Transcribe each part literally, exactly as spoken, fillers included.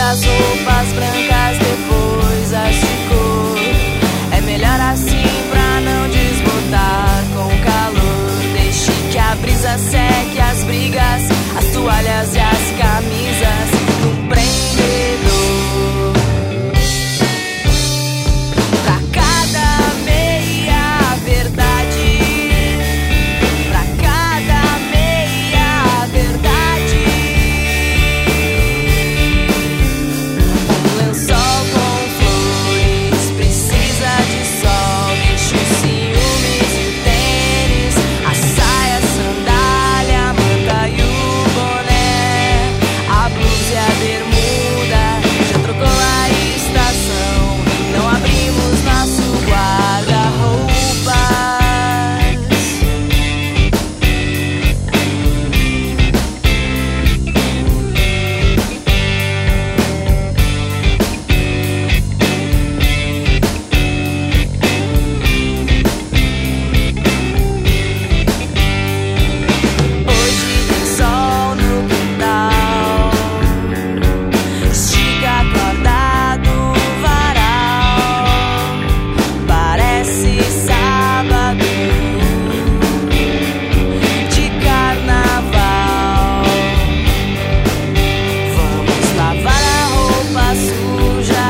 as roupas brancas, depois as de cor. É melhor assim pra não desbotar com o calor. Deixe que a brisa seque as brigas, as toalhas e as camisas no prendedor. Pra cada meia verdade, pra cada meia verdade, um lençol com flores precisa de sol. Deixa os ciúmes e o tênis, a saia, a sandália, a manta e o boné, a blusa e a bermuda. Já trocou a estação, não abrimos nosso guarda-roupas. Hoje tem sol no quintal, estica a corda do varal. Parece sábado de carnaval. Vamos lavar a roupa suja,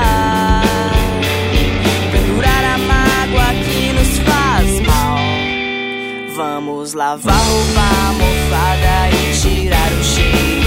pendurar a mágoa que nos faz mal. Vamos lavar roupa mofada e tirar o cheiro